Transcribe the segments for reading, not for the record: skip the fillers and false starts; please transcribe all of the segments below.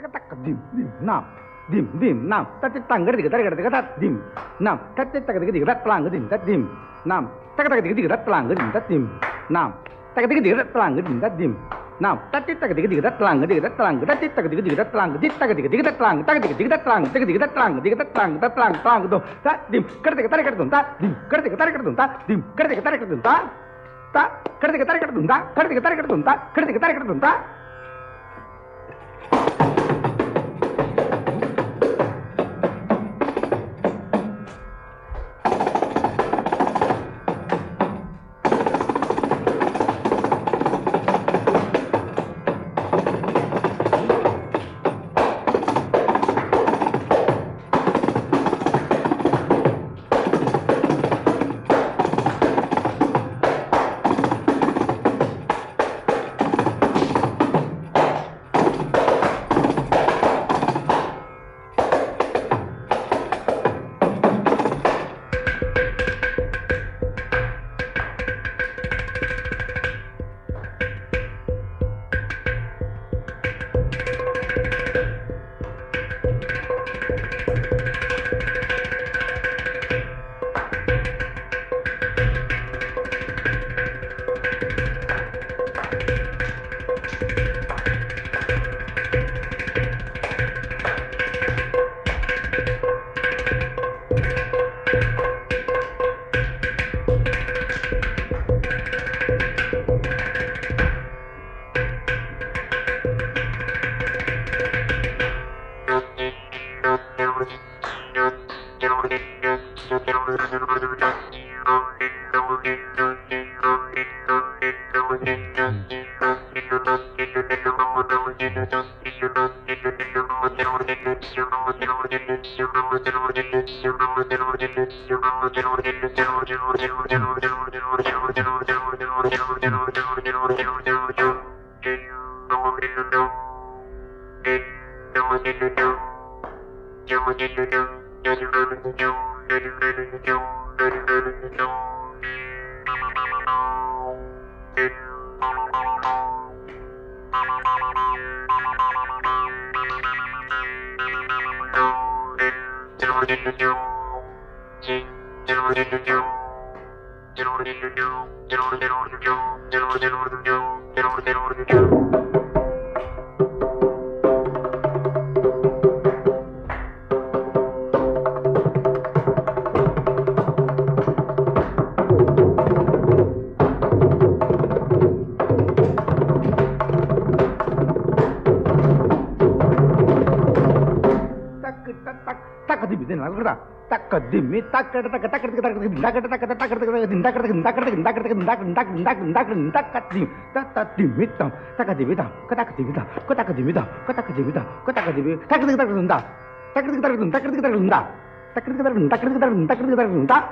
tak dim dim nam tat tang gadi gada tat dim nam tat tak gadi gada tlang gadi tat dim nam tak gadi gada tlang gadi tat dim nam tak gadi gada tlang gadi tat dim nam tat tak gadi gada tlang gadi tlang tat tak gadi gada tlang gadi tak gadi gada tlang tak gadi gada tlang tak gadi gada tlang gadi tlang tat tlang tlang do tat dim gadi gada tarik dum tat dim gadi gada tarik dum tat dim gadi gada tarik dum tat ta gadi gada tarik dum tat gadi gada tarik dum tat gadi gada tarik dum tat Dimi tak tak tak tak tak tak tak dim tak tak tak tak tak dim tak tak dim tak tak dim tak tak dim tak dim tak dim tak dim tak dim tak tak dim tak tak dim hitam tak dim hitam tak tak dim hitam tak dim hitam tak dim hitam tak dim tak tak tak dim tak tak tak dim tak tak dim tak tak tak dim tak tak dim tak tak dim tak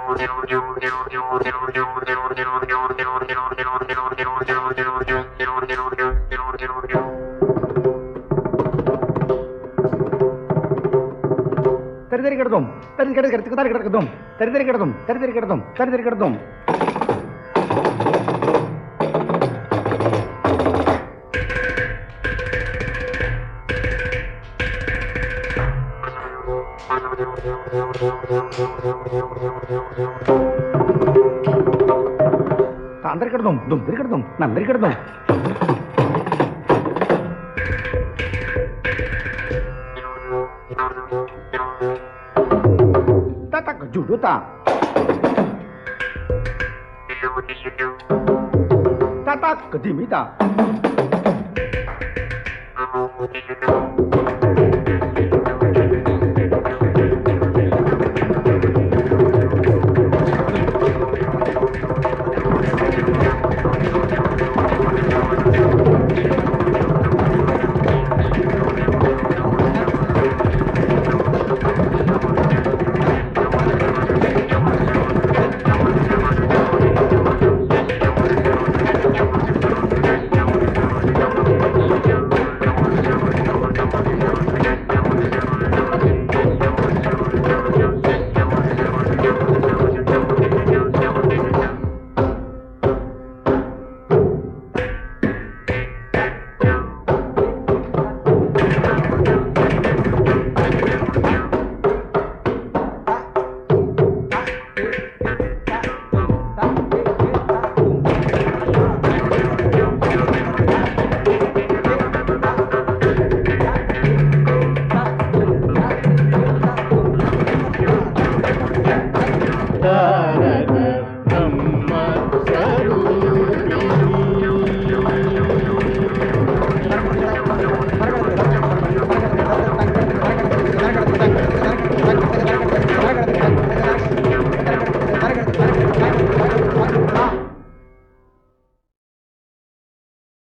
தரிதறி கிடதும் தரி கிடக்கிறதுக்கு தரி கிடக்குதும் தரிதறி கிடதும் தரிதறி கிடதும் தரிதறி கிடதும் தாந்தரி கிடதும் தும் திரி கிடதும் நந்தரி கிடதும் tak juduta tatak kedimita தாரக பிரம்ம ஸ்வரூபிணி